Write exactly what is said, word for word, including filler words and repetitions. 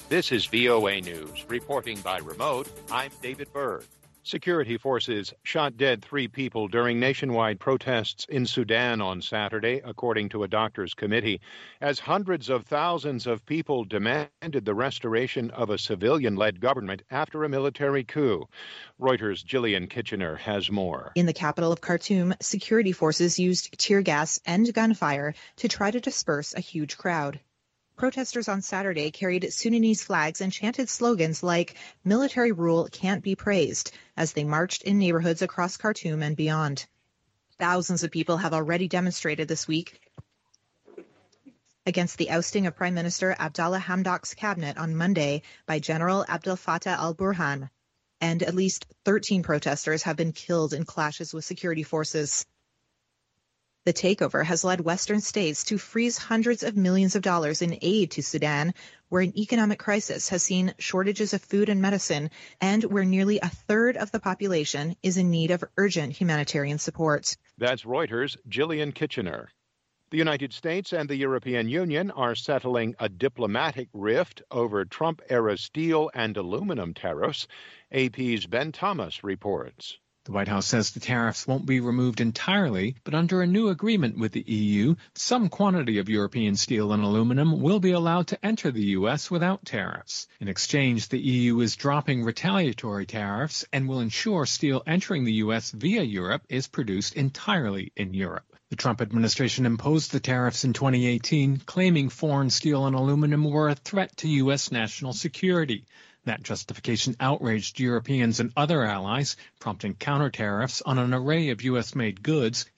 This is V O A News. Reporting by remote, I'm David Byrd. Security forces shot dead three people during nationwide protests in Sudan on Saturday, according to a doctors' committee, as hundreds of thousands of people demanded the restoration of a civilian-led government after a military coup. Reuters' Gillian Kitchener has more. In the capital of Khartoum, security forces used tear gas and gunfire to try to disperse a huge crowd. Protesters on Saturday carried Sudanese flags and chanted slogans like "Military rule can't be praised" as they marched in neighborhoods across Khartoum and beyond. Thousands of people have already demonstrated this week against the ousting of Prime Minister Abdallah Hamdok's cabinet on Monday by General Abdel Fattah al-Burhan. And at least thirteen protesters have been killed in clashes with security forces. The takeover has led Western states to freeze hundreds of millions of dollars in aid to Sudan, where an economic crisis has seen shortages of food and medicine, and where nearly a third of the population is in need of urgent humanitarian support. That's Reuters' Gillian Kitchener. The United States and the European Union are settling a diplomatic rift over Trump-era steel and aluminum tariffs. A P's Ben Thomas reports. The White House says the tariffs won't be removed entirely, but under a new agreement with the E U, some quantity of European steel and aluminum will be allowed to enter the U S without tariffs. In exchange, the E U is dropping retaliatory tariffs and will ensure steel entering the U S via Europe is produced entirely in Europe. The Trump administration imposed the tariffs in twenty eighteen, claiming foreign steel and aluminum were a threat to U S national security. That justification outraged Europeans and other allies, prompting counter tariffs on an array of U S-made goods,